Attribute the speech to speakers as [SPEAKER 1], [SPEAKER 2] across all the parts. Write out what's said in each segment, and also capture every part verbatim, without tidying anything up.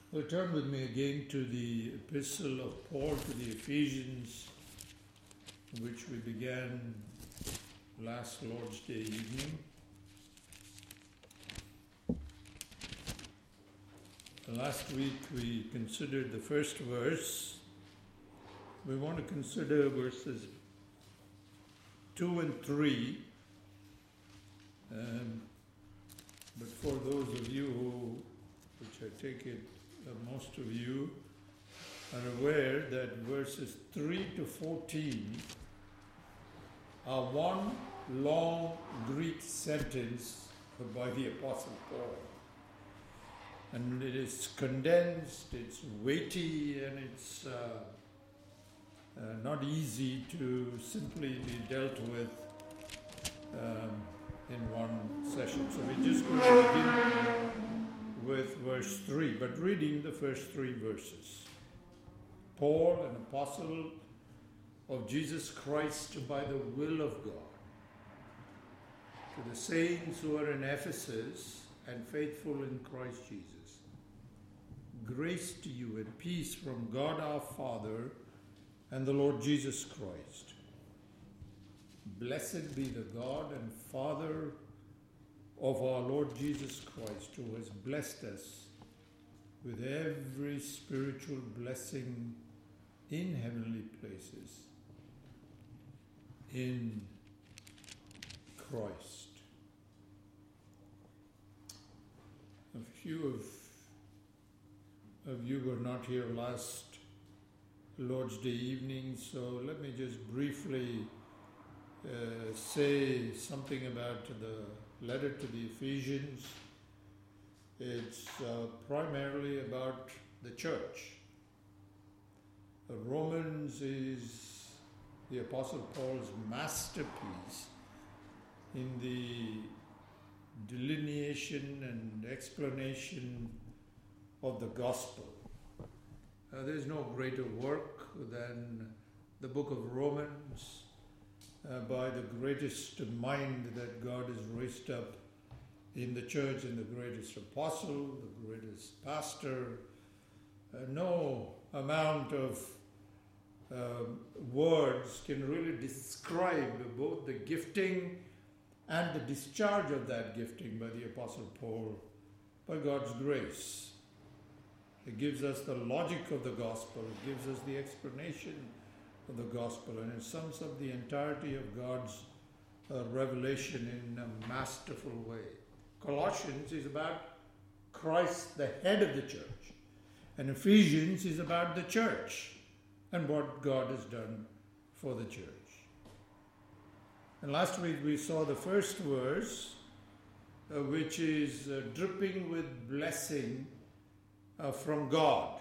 [SPEAKER 1] Well, turn with me again to the epistle of Paul to the Ephesians, which we began last Lord's Day evening. Last week we considered the first verse. We want to consider verses two and three. Um, but for those of you who, which I take it, uh, most of you are aware that verses three to fourteen are one long Greek sentence by the Apostle Paul. And it is condensed, it's weighty, and it's uh, uh, not easy to simply be dealt with um, in one session. So we're just going to begin with verse three, but reading the first three verses. Paul, an apostle of Jesus Christ by the will of God, to the saints who are in Ephesus and faithful in Christ Jesus, grace to you and peace from God our Father and the Lord Jesus Christ. Blessed be the God and Father of our Lord Jesus Christ, who has blessed us with every spiritual blessing in heavenly places in Christ. A few of, of you were not here last Lord's Day evening, so let me just briefly uh, say something about the letter to the Ephesians. It's uh, primarily about the church. The Romans is the Apostle Paul's masterpiece in the delineation and explanation of the gospel. Uh, there's no greater work than the book of Romans uh, by the greatest mind that God has raised up in the church, and the greatest apostle, the greatest pastor. Uh, no amount of uh, words can really describe both the gifting and the discharge of that gifting by the Apostle Paul, by God's grace. It gives us the logic of the gospel, it gives us the explanation of the gospel, and it sums up the entirety of God's uh, revelation in a masterful way. Colossians is about Christ, the head of the church, and Ephesians is about the church and what God has done for the church. And last week we saw the first verse, uh, which is uh, dripping with blessing uh, from God.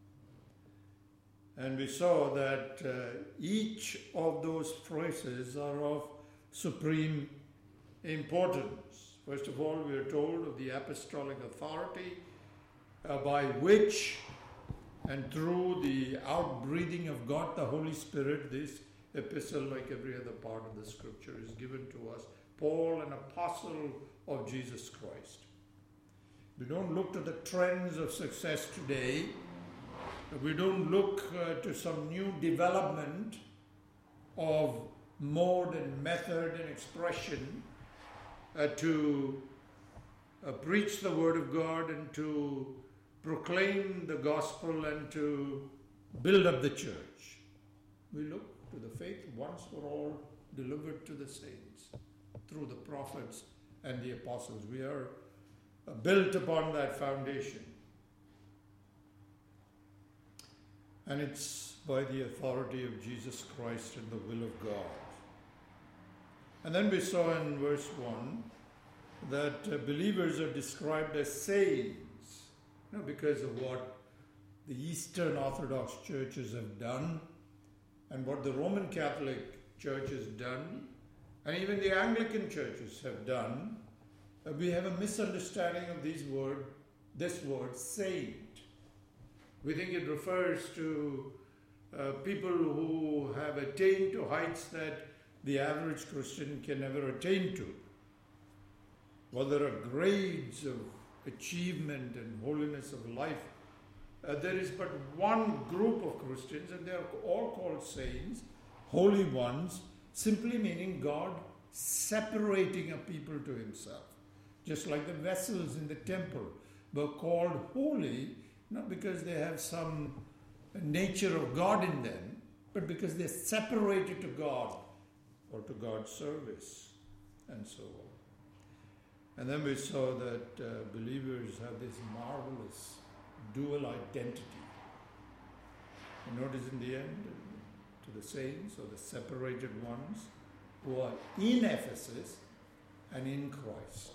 [SPEAKER 1] And we saw that uh, each of those phrases are of supreme importance. First of all, we are told of the apostolic authority uh, by which and through the outbreathing of God the Holy Spirit, this epistle, like every other part of the scripture, is given to us. Paul, an apostle of Jesus Christ. We don't look to the trends of success today. We don't look uh, to some new development of mode and method and expression uh, to uh, preach the word of God and to proclaim the gospel and to build up the church. We look to the faith once for all delivered to the saints through the prophets and the apostles. We are uh, built upon that foundation. And it's by the authority of Jesus Christ and the will of God. And then we saw in verse one that uh, believers are described as saints, you know, because of what the Eastern Orthodox churches have done and what the Roman Catholic Church has done, and even the Anglican churches have done. Uh, we have a misunderstanding of these word, this word saint. We think it refers to uh, people who have attained to heights that the average Christian can never attain to. Well, there are grades of achievement and holiness of life uh, there is but one group of Christians, and they are all called saints, holy ones, simply meaning God separating a people to himself. Just like the vessels in the temple were called holy, not because they have some nature of God in them, but because they're separated to God or to God's service, and so on. And then we saw that uh, believers have this marvelous dual identity. You notice in the end, to the saints or the separated ones who are in Ephesus and in Christ.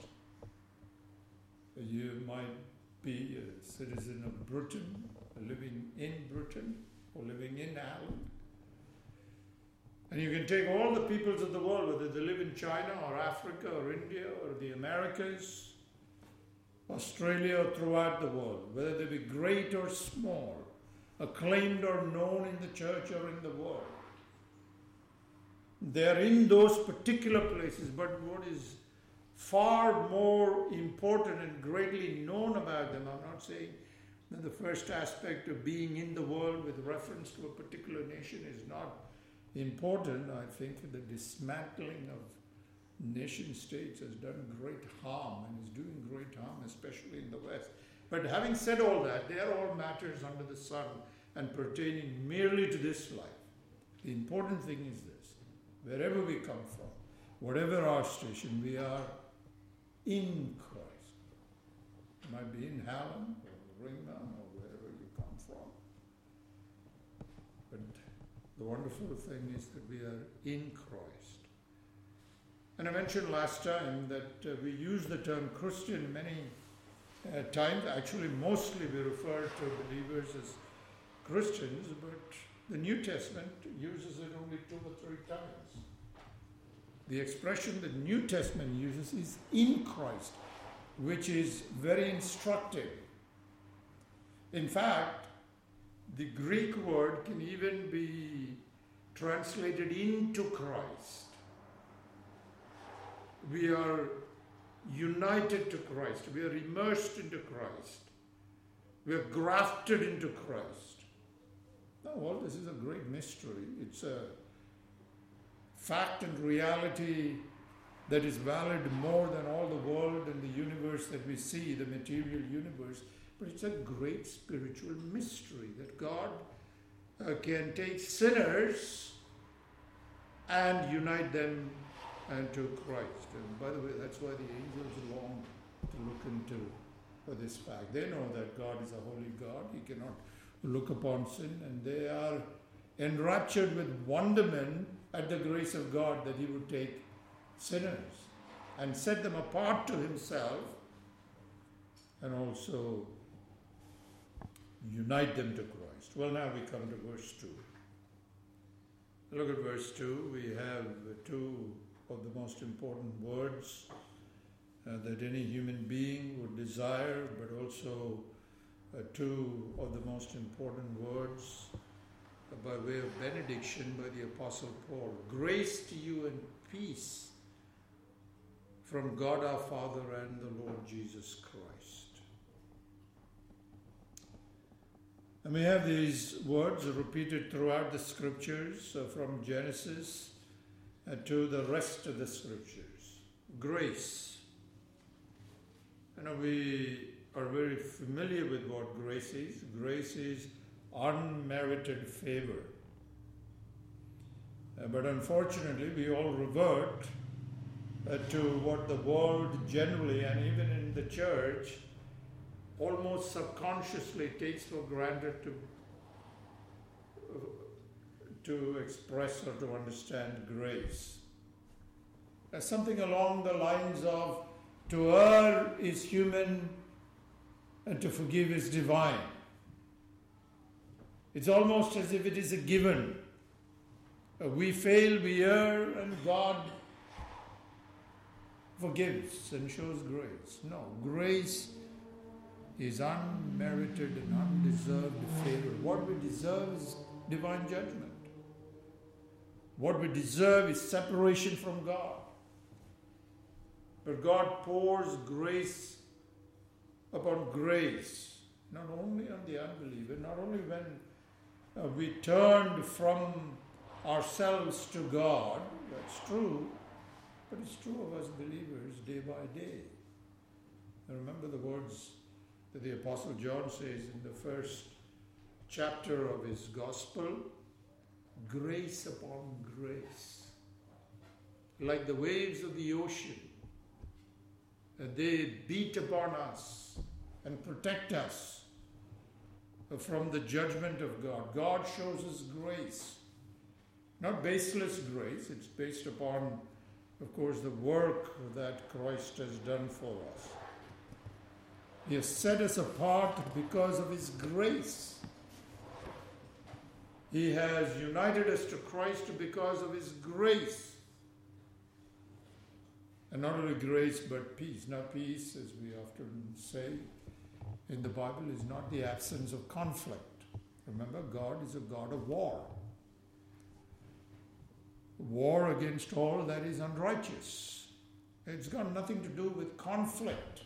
[SPEAKER 1] You might be a citizen of Britain, living in Britain, or living in Ireland. And you can take all the peoples of the world, whether they live in China or Africa or India or the Americas, Australia or throughout the world, whether they be great or small, acclaimed or known in the church or in the world. They are in those particular places, but what is far more important and greatly known about them, I'm not saying that the first aspect of being in the world with reference to a particular nation is not important. I think the dismantling of nation states has done great harm and is doing great harm, especially in the West. But having said all that, they are all matters under the sun and pertaining merely to this life. The important thing is this: wherever we come from, whatever our station, we are in Christ. It might be in Hallam or Ringman or wherever you come from. But the wonderful thing is that we are in Christ. And I mentioned last time that uh, we use the term Christian many uh, times. Actually, mostly we refer to believers as Christians, but the New Testament uses it only two or three times. The expression the New Testament uses is in Christ, which is very instructive. In fact, the Greek word can even be translated into Christ. We are united to Christ. We are immersed into Christ. We are grafted into Christ. Now, all this is a great mystery. It's a fact and reality that is valid more than all the world and the universe that we see, the material universe. But it's a great spiritual mystery that God uh, can take sinners and unite them unto Christ. And by the way, that's why the angels long to look into for this fact. They know that God is a holy God. He cannot look upon sin, and they are enraptured with wonderment at the grace of God that he would take sinners and set them apart to himself and also unite them to Christ. Well, now we come to verse two. Look at verse two. We have two of the most important words uh, that any human being would desire, but also uh, two of the most important words uh, by way of benediction by the Apostle Paul. Grace to you and peace from God our Father and the Lord Jesus Christ. And we have these words repeated throughout the scriptures, uh, from Genesis uh, to the rest of the scriptures. Grace. You know, we are very familiar with what grace is. Grace is unmerited favor. Uh, but unfortunately, we all revert uh, to what the world generally, and even in the church, almost subconsciously takes for granted to uh, to express or to understand grace. As something along the lines of, to err is human and to forgive is divine. It's almost as if it is a given. Uh, we fail, we err, and God forgives and shows grace. No, grace is unmerited and undeserved favor. What we deserve is divine judgment. What we deserve is separation from God. But God pours grace upon grace. not only on the unbeliever, not only when uh, we turned from ourselves to God, that's true, but it's true of us believers day by day. And remember the words that the Apostle John says in the first chapter of his gospel, grace upon grace. Like the waves of the ocean, uh, they beat upon us and protect us from the judgment of God. God shows us grace. Not baseless grace, it's based upon, of course, the work that Christ has done for us. He has set us apart because of His grace. He has united us to Christ because of His grace. And not only grace, but peace. Now, peace, as we often say in the Bible, is not the absence of conflict. Remember, God is a God of war. War against all that is unrighteous. It's got nothing to do with conflict.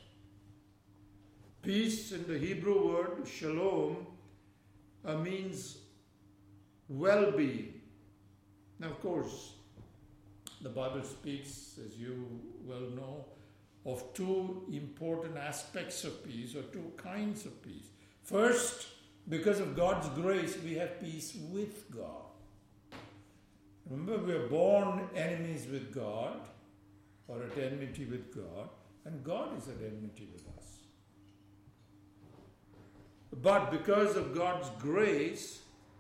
[SPEAKER 1] Peace in the Hebrew word, shalom, uh, means well-being. Now, of course, the Bible speaks, as you well know, of two important aspects of peace, or two kinds of peace. First, because of God's grace, we have peace with God. Remember, we are born enemies with God, or at enmity with God, and God is at enmity with us. But because of God's grace,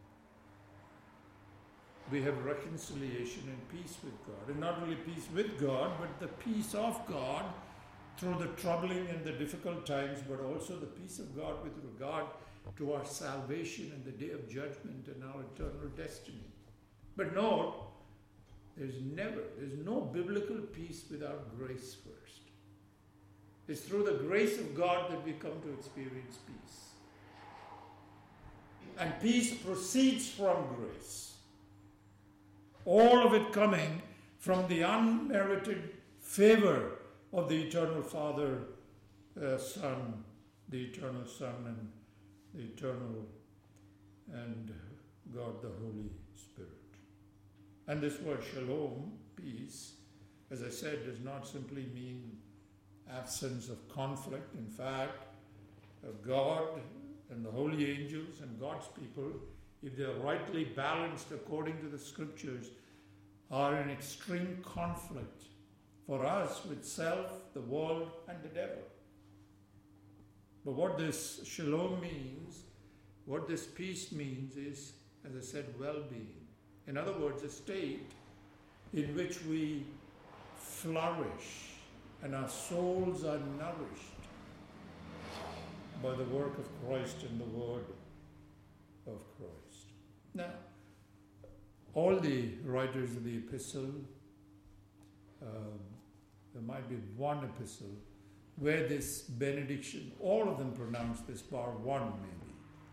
[SPEAKER 1] we have reconciliation and peace with God. And not only peace with God, but the peace of God through the troubling and the difficult times, but also the peace of God with regard to our salvation and the day of judgment and our eternal destiny. But note, there's never, there's no biblical peace without grace first. It's through the grace of God that we come to experience peace. And peace proceeds from grace. All of it coming from the unmerited favor of the eternal Father, uh, Son, the eternal Son, and the eternal and God the Holy Spirit. And this word shalom, peace, as I said, does not simply mean absence of conflict. In fact, uh, God and the holy angels and God's people, if they are rightly balanced according to the scriptures, are in extreme conflict for us with self, the world, and the devil. But what this shalom means, what this peace means is, as I said, well-being. In other words, a state in which we flourish and our souls are nourished by the work of Christ and the word of Christ. Now, all the writers of the epistle, um, there might be one epistle where this benediction, all of them pronounce this bar one maybe.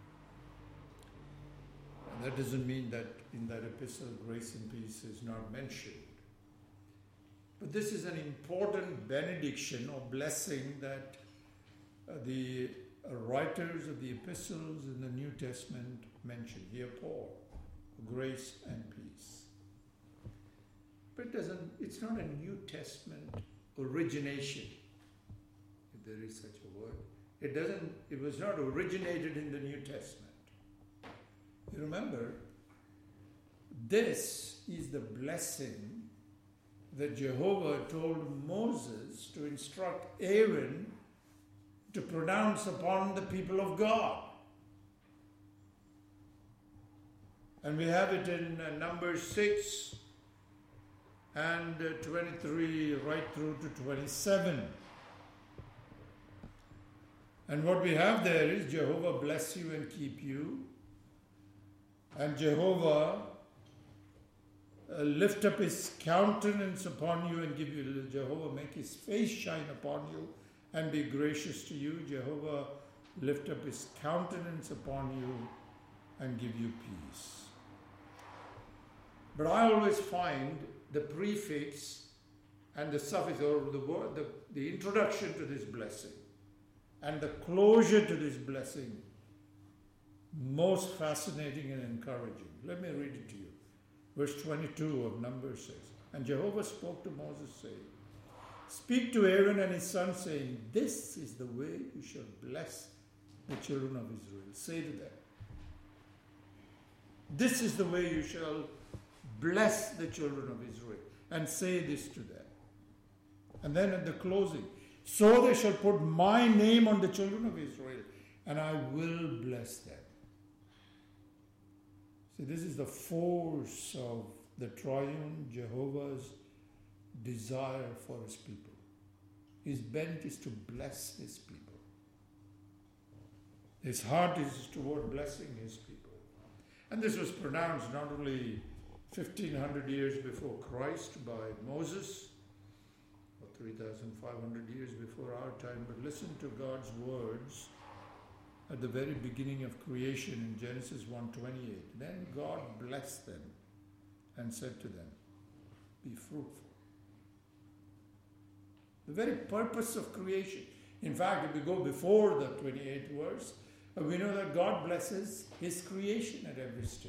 [SPEAKER 1] And that doesn't mean that in that epistle grace and peace is not mentioned. But this is an important benediction or blessing that uh, the uh, writers of the epistles in the New Testament mention. Here Paul, grace and peace. But it doesn't, it's not a New Testament origination, if there is such a word. It doesn't, it was not originated in the New Testament. You remember, this is the blessing that Jehovah told Moses to instruct Aaron to pronounce upon the people of God. And we have it in uh, Numbers six and uh, twenty-three right through to twenty-seven. And what we have there is Jehovah bless you and keep you. And Jehovah uh, lift up His countenance upon you and give you, Jehovah make His face shine upon you and be gracious to you. Jehovah lift up His countenance upon you and give you peace. But I always find the prefix and the suffix, or the word, the, the introduction to this blessing, And the closure to this blessing, most fascinating and encouraging. Let me read it to you. Verse twenty-two of Numbers says, and Jehovah spoke to Moses, saying, speak to Aaron and his son, saying, this is the way you shall bless the children of Israel. Say to them, this is the way you shall bless the children of Israel. And say this to them. And then at the closing, so they shall put my name on the children of Israel, and I will bless them. See, this is the force of the triune Jehovah's desire for his people. His bent is to bless his people. His heart is toward blessing his people. And this was pronounced not only fifteen hundred years before Christ by Moses, or three thousand five hundred years before our time, but listen to God's words at the very beginning of creation in Genesis one twenty-eight. Then God blessed them and said to them, be fruitful. The very purpose of creation. In fact, if we go before the twenty-eighth verse, we know that God blesses his creation at every stage.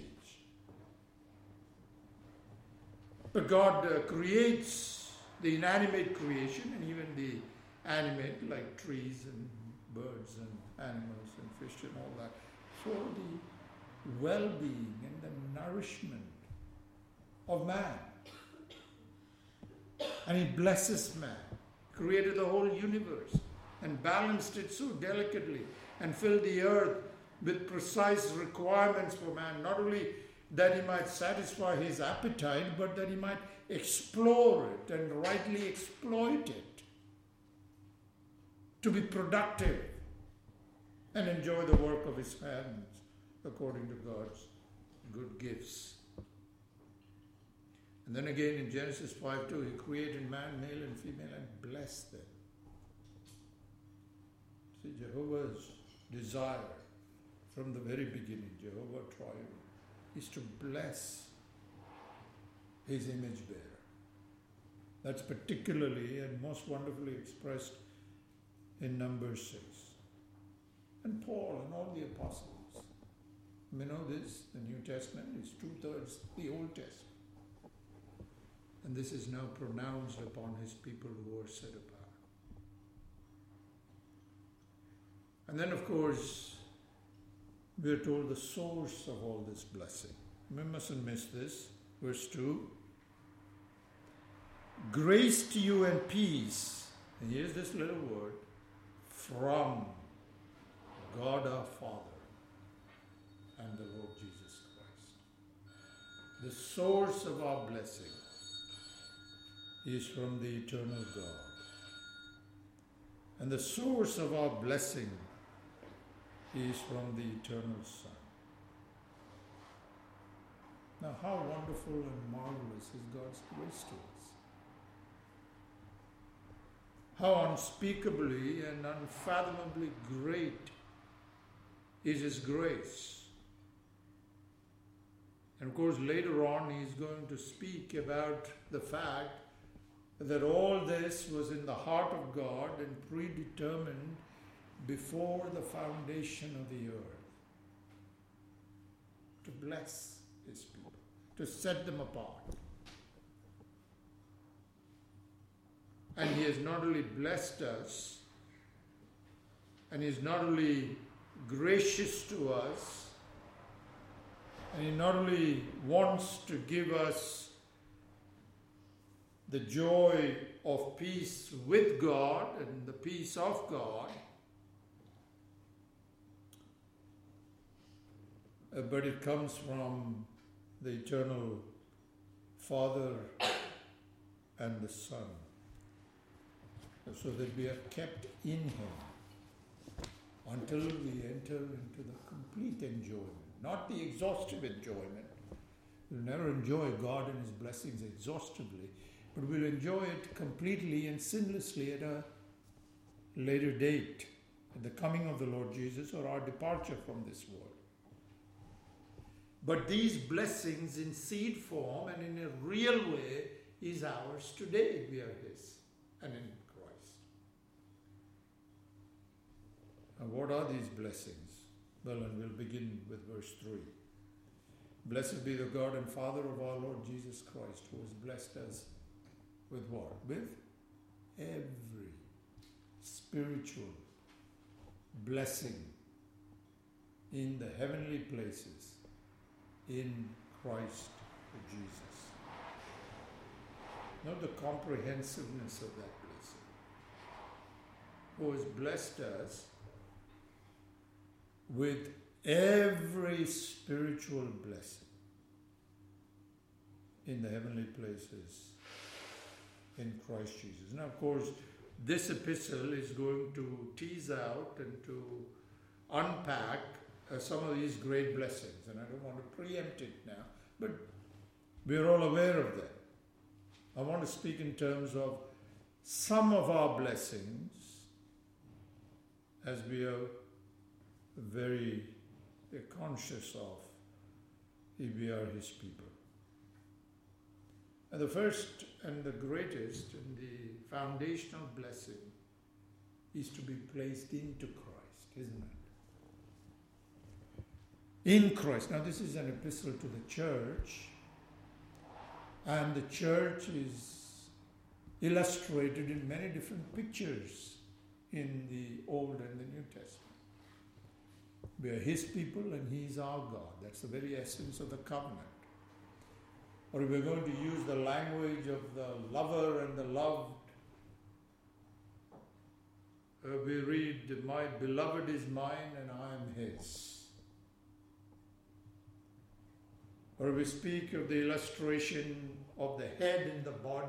[SPEAKER 1] But God uh, creates the inanimate creation and even the animate, like trees and birds and animals and fish and all that, for the well-being and the nourishment of man. And he blesses man, created the whole universe and balanced it so delicately and filled the earth with precise requirements for man, not only that he might satisfy his appetite, but that he might explore it and rightly exploit it, to be productive and enjoy the work of his hands according to God's good gifts. And then again in Genesis five two, he created man, male and female, and blessed them. See, Jehovah's desire from the very beginning, Jehovah Triune, is to bless his image bearer. That's particularly and most wonderfully expressed in Numbers six. And Paul and all the apostles. We know this, the New Testament is two-thirds the Old Testament. And this is now pronounced upon his people who are set apart. And then, of course, we are told the source of all this blessing. We mustn't miss this. Verse two. Grace to you and peace. And here's this little word. From God our Father and the Lord Jesus Christ. The source of our blessing is from the eternal God. And the source of our blessing is from the eternal Son. Now, how wonderful and marvelous is God's grace to us. How unspeakably and unfathomably great is his grace. And of course, later on, he's going to speak about the fact that all this was in the heart of God and predetermined before the foundation of the earth, to bless his people, to set them apart. And he has not only blessed us, and he is not only gracious to us, and he not only wants to give us the joy of peace with God and the peace of God, uh, but it comes from the eternal Father and the Son, so that we are kept in him until we enter into the complete enjoyment, not the exhaustive enjoyment. We'll never enjoy God and his blessings exhaustively, but we'll enjoy it completely and sinlessly at a later date, at the coming of the Lord Jesus or our departure from this world. But these blessings in seed form and in a real way is ours today. We are his and in Christ. Now, what are these blessings? Well, and we'll begin with verse three. Blessed be the God and Father of our Lord Jesus Christ, who has blessed us with what? With every spiritual blessing in the heavenly places in Christ Jesus. Not the comprehensiveness of that blessing. Who has blessed us with every spiritual blessing in the heavenly places in Christ Jesus. Now, of course, this epistle is going to tease out and to unpack uh, some of these great blessings, and I don't want to preempt it now, but we're all aware of them. I want to speak in terms of some of our blessings as we are very conscious of if we are His people. And the first and the greatest and the foundational blessing is to be placed into Christ, isn't it? In Christ. Now, this is an epistle to the church, and the church is illustrated in many different pictures in the Old and the New Testament. We are His people and He is our God. That's the very essence of the covenant. Or if we're going to use the language of the lover and the loved, uh, we read, my beloved is mine and I am His. Or we speak of the illustration of the head and the body.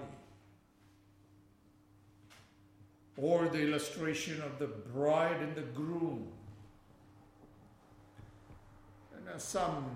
[SPEAKER 1] Or the illustration of the bride and the groom. And now some,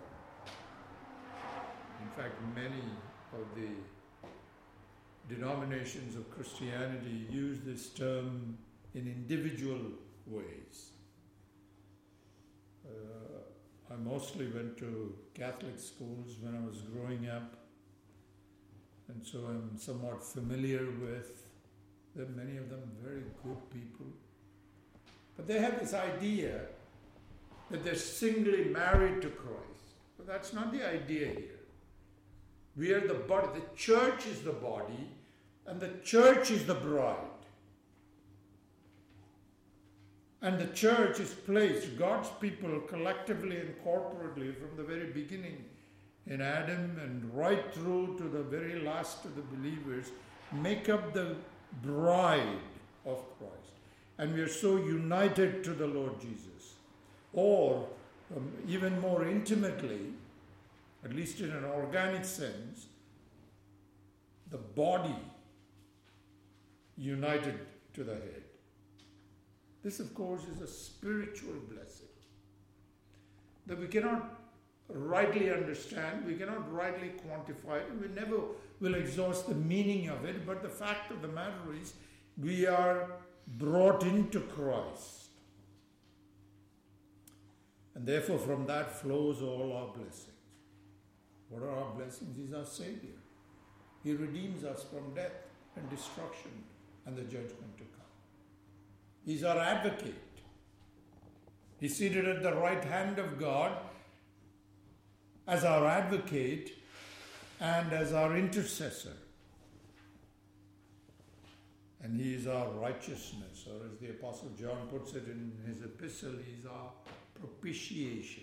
[SPEAKER 1] in fact many of the denominations of Christianity use this term in individual ways. Uh, I mostly went to Catholic schools when I was growing up, and so I'm somewhat familiar with them, many of them very good people. But they have this idea that they're singly married to Christ. But that's not the idea here. We are the body. The church is the body, and the church is the bride. And the church is placed, God's people collectively and corporately from the very beginning in Adam and right through to the very last of the believers, make up the bride of Christ. And we are so united to the Lord Jesus. Or um, even more intimately, at least in an organic sense, the body united to the head. This, of course, is a spiritual blessing that we cannot rightly understand, we cannot rightly quantify it, we never will exhaust the meaning of it, but the fact of the matter is we are brought into Christ. And therefore from that flows all our blessings. What are our blessings? He's our Savior. He redeems us from death and destruction and the judgment to come. He's our advocate. He's seated at the right hand of God as our advocate and as our intercessor. And He is our righteousness, or as the Apostle John puts it in his epistle, He is our propitiation.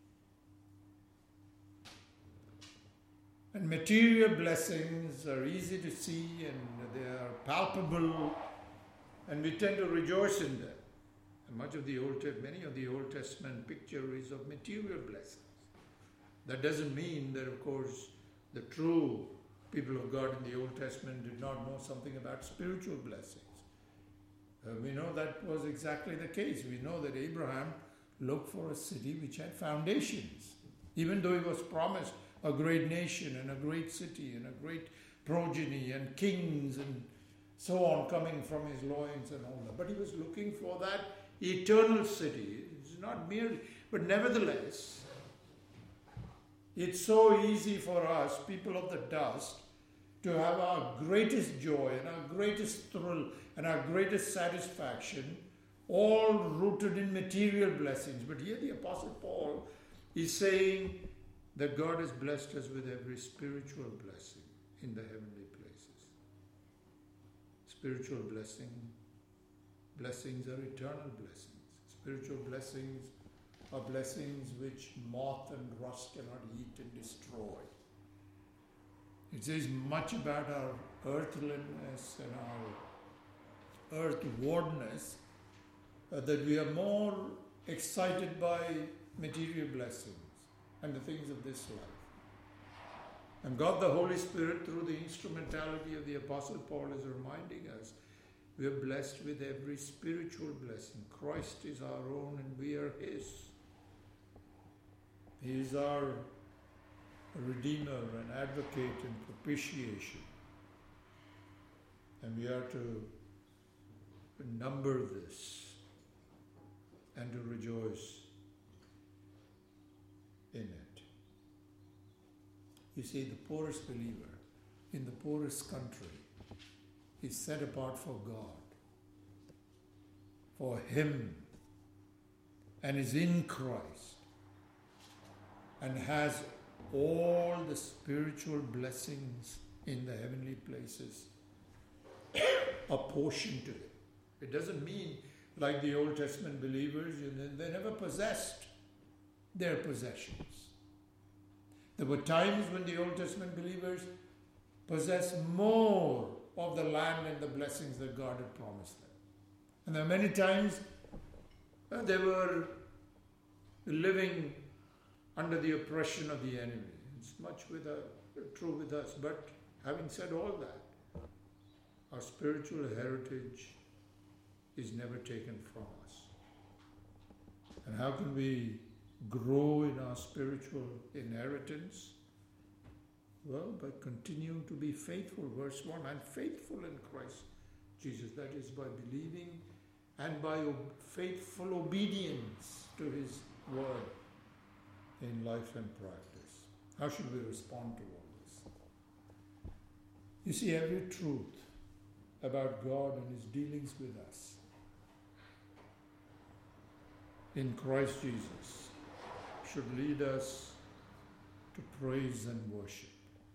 [SPEAKER 1] And material blessings are easy to see and they are palpable, and we tend to rejoice in them. And much of the Old, many of the Old Testament picture is of material blessings. That doesn't mean that, of course, the true people of God in the Old Testament did not know something about spiritual blessings. Uh, we know that was exactly the case. We know that Abraham looked for a city which had foundations, even though he was promised a great nation and a great city and a great progeny and kings and so on coming from his loins and all that. But he was looking for that eternal city. It's not merely, but nevertheless, it's so easy for us, people of the dust, to have our greatest joy and our greatest thrill and our greatest satisfaction all rooted in material blessings. But here the Apostle Paul is saying that God has blessed us with every spiritual blessing in the heavenly places. Spiritual blessing, blessings are eternal blessings. Spiritual blessings are blessings which moth and rust cannot eat and destroy. It says much about our earthliness and our earthwardness, uh, that we are more excited by material blessings and the things of this life. And God the Holy Spirit, through the instrumentality of the Apostle Paul, is reminding us we are blessed with every spiritual blessing. Christ is our own and we are His. He is our Redeemer and Advocate and propitiation. And we are to number this and to rejoice in it. You see, the poorest believer in the poorest country is set apart for God, for Him, and is in Christ, and has all the spiritual blessings in the heavenly places apportioned to him. It doesn't mean, like the Old Testament believers, they never possessed their possessions. There were times when the Old Testament believers possessed more of the land and the blessings that God had promised them. And there are many times uh, they were living under the oppression of the enemy. It's much with a, true with us. But having said all that, our spiritual heritage is never taken from us. And how can we grow in our spiritual inheritance? Well, by continuing to be faithful. Verse one, I'm faithful in Christ Jesus. That is by believing and by faithful obedience to His word in life and practice. How should we respond to all this? You see, every truth about God and His dealings with us in Christ Jesus should lead us to praise and worship.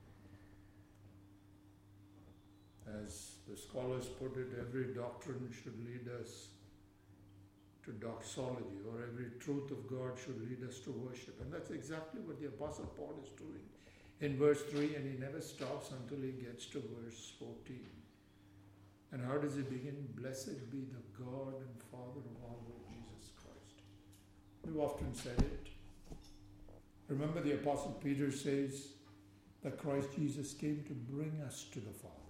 [SPEAKER 1] As the scholars put it, every doctrine should lead us to doxology, or every truth of God should lead us to worship. And that's exactly what the Apostle Paul is doing in verse three, and he never stops until he gets to verse fourteen. And how does he begin? Blessed be the God and Father of our Lord Jesus Christ. We've often said it. Remember, the Apostle Peter says that Christ Jesus came to bring us to the Father.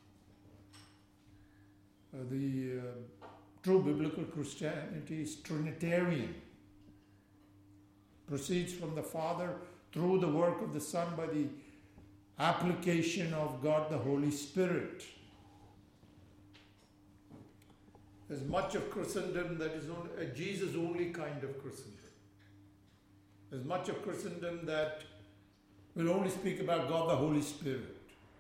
[SPEAKER 1] Uh, the uh, true biblical Christianity is Trinitarian. Proceeds from the Father through the work of the Son by the application of God the Holy Spirit. There's much of Christendom that is only, a Jesus-only kind of Christendom. There's much of Christendom that will only speak about God the Holy Spirit.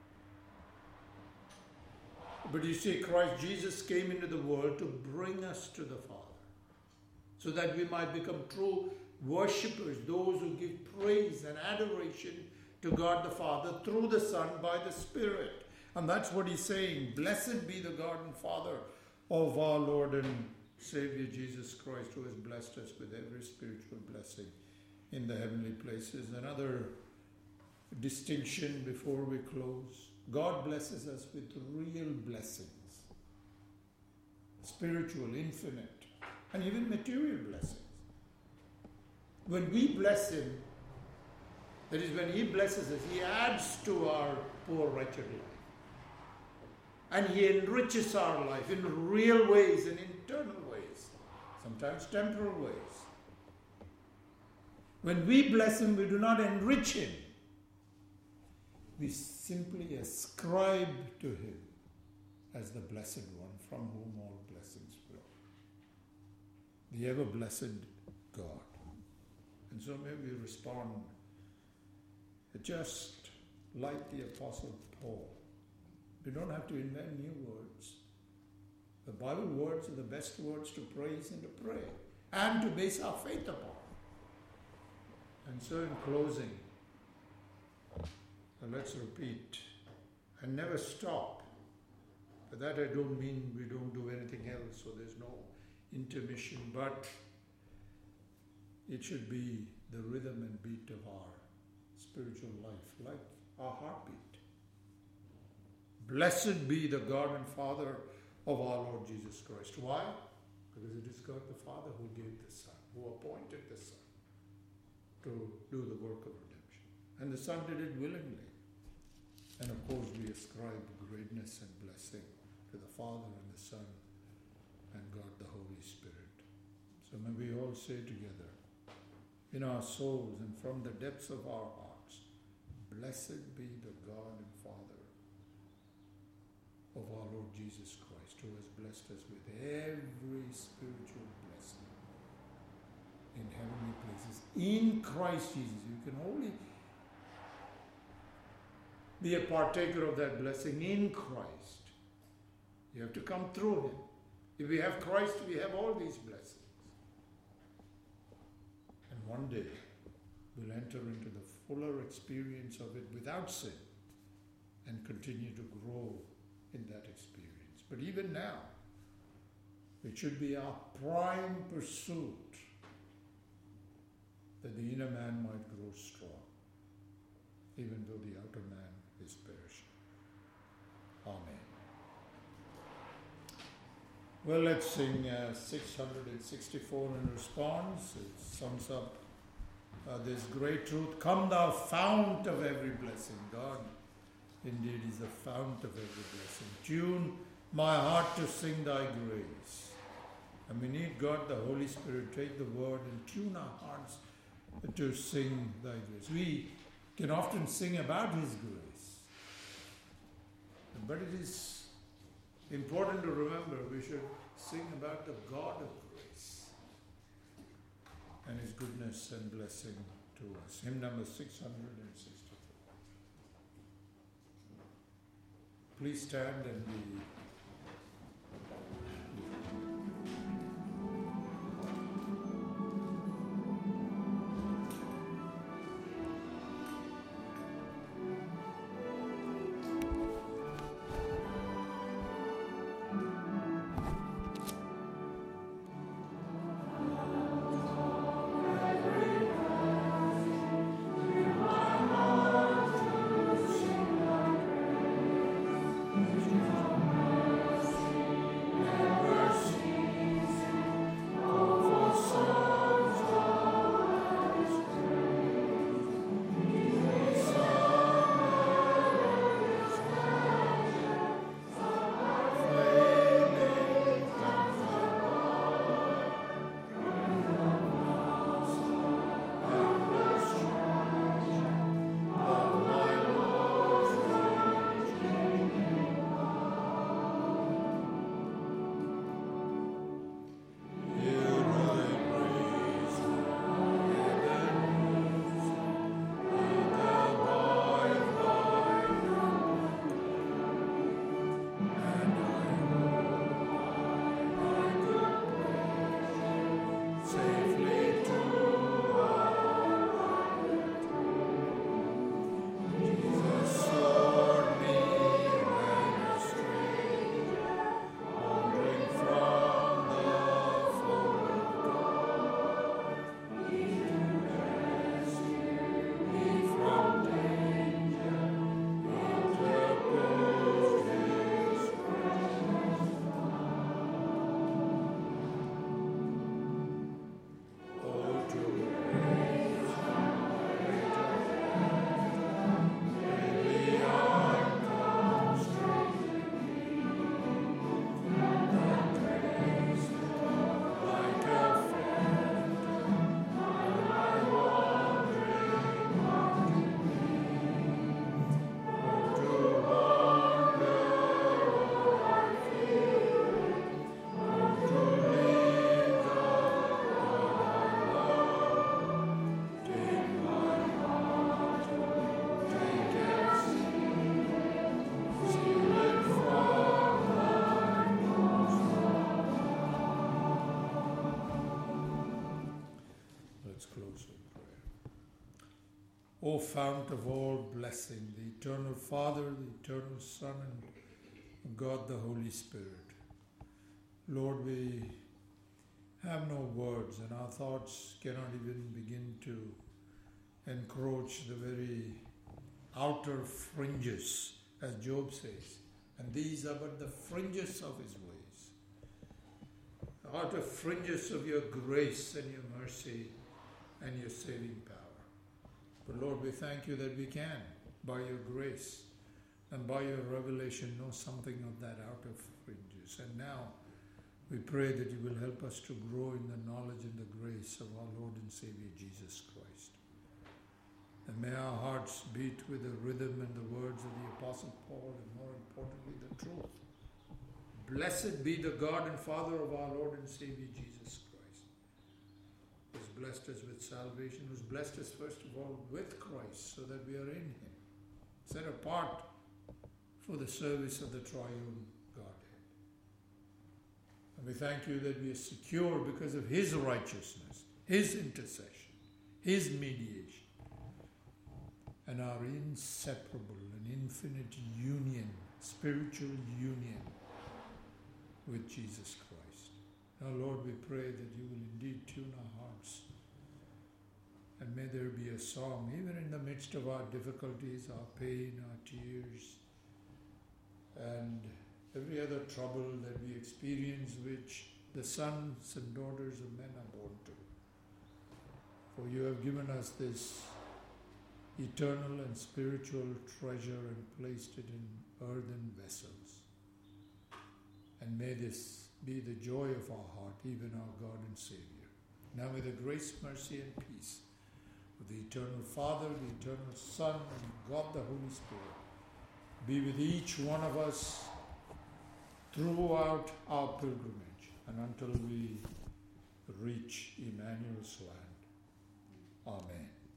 [SPEAKER 1] But you see, Christ Jesus came into the world to bring us to the Father, so that we might become true worshippers, those who give praise and adoration to God the Father through the Son by the Spirit. And that's what he's saying. Blessed be the God and Father of our Lord and Savior Jesus Christ, who has blessed us with every spiritual blessing in the heavenly places. Another distinction before we close. God blesses us with real blessings. Spiritual, infinite, and even material blessings. When we bless Him, that is, when He blesses us, He adds to our poor, wretched life. And He enriches our life in real ways and internal ways, sometimes temporal ways. When we bless Him, we do not enrich Him. We simply ascribe to Him as the Blessed One, from whom all blessings flow. The ever-blessed God. And so may we respond just like the Apostle Paul. We don't have to invent new words. The Bible words are the best words to praise and to pray and to base our faith upon. And so in closing, let's repeat and never stop. By that I don't mean we don't do anything else, so there's no intermission, but it should be the rhythm and beat of our spiritual life, like our heartbeat. Blessed be the God and Father of our Lord Jesus Christ. Why? Because it is God the Father who gave the Son, who appointed the Son to do the work of redemption. And the Son did it willingly. And of course we ascribe greatness and blessing to the Father and the Son and God the Holy Spirit. So may we all say together, in our souls and from the depths of our hearts, blessed be the God and Father of our Lord Jesus Christ, who has blessed us with every spiritual blessing in heavenly places in Christ Jesus. You can only be a partaker of that blessing in Christ. You have to come through Him. If we have Christ, we have all these blessings. And one day, we'll enter into the fuller experience of it without sin and continue to grow in that experience. But even now, it should be our prime pursuit that the inner man might grow strong, even though the outer man is perishing. Amen. Well, let's sing uh, six hundred sixty-four in response. It sums up uh, this great truth. Come thou fount of every blessing. God indeed is the fount of every blessing. Tune my heart to sing thy grace. And we need God, the Holy Spirit, take the word and tune our hearts to sing thy grace. We can often sing about His grace. But it is important to remember we should sing about the God of grace and His goodness and blessing to us. Hymn number six hundred sixty-four. Please stand and be
[SPEAKER 2] Thank you.
[SPEAKER 1] O fount of all blessing, the eternal Father, the eternal Son, and God the Holy Spirit. Lord, we have no words, and our thoughts cannot even begin to encroach the very outer fringes, as Job says. And these are but the fringes of his ways. The outer fringes of your grace and your mercy and your saving power. But Lord, we thank you that we can, by your grace and by your revelation, know something of that outer fringes. And now we pray that you will help us to grow in the knowledge and the grace of our Lord and Savior Jesus Christ. And may our hearts beat with the rhythm and the words of the Apostle Paul, and more importantly, the truth. Blessed be the God and Father of our Lord and Savior Jesus Christ, who has blessed us with salvation, who has blessed us first of all with Christ, so that we are in him, set apart for the service of the triune Godhead. And we thank you that we are secure because of his righteousness, his intercession, his mediation, and our inseparable and infinite union, spiritual union with Jesus Christ. Now, Lord, we pray that you will indeed tune our hearts, and may there be a song, even in the midst of our difficulties, our pain, our tears, and every other trouble that we experience, which the sons and daughters of men are born to. For you have given us this eternal and spiritual treasure and placed it in earthen vessels. And may this be the joy of our heart, even our God and Savior. Now may the grace, mercy, and peace of the eternal Father, the eternal Son, and God the Holy Spirit be with each one of us throughout our pilgrimage and until we reach Emmanuel's land. Amen.